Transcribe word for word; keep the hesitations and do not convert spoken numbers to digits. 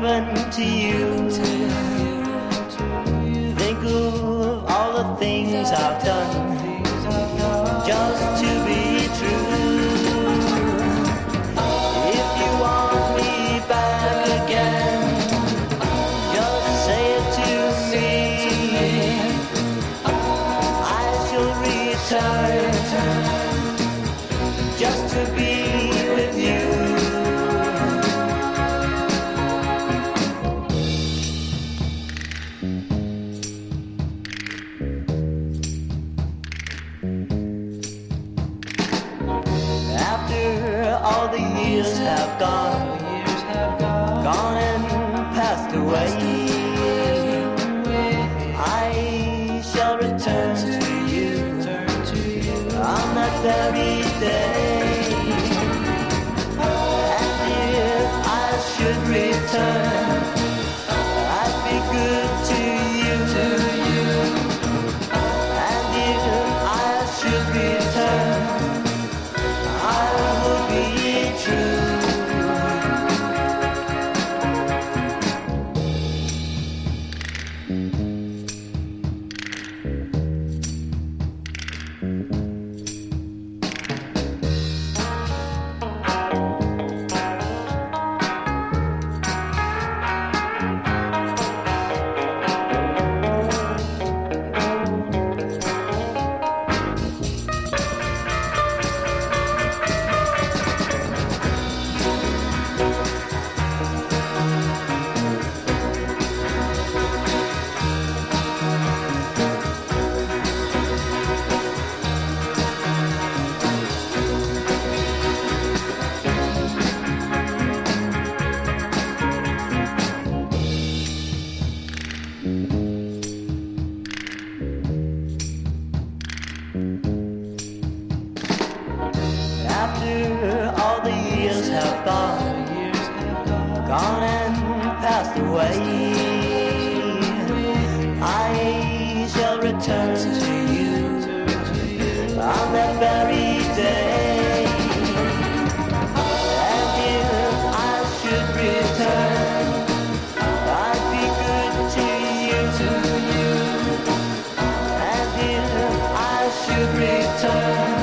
given to you. Think of all the things I've done just to be true. If you want me back again, just say it to me. I shall return just to be with you. After all the years have gone, gone and passed away, I shall return to you on that very day. And if I should return, I'd be good to you. And if I should return, I will be true. After all the years have gone, gone and passed away, I shall return to you on that very day. And if I should return, I'd be good to you. And if I should return,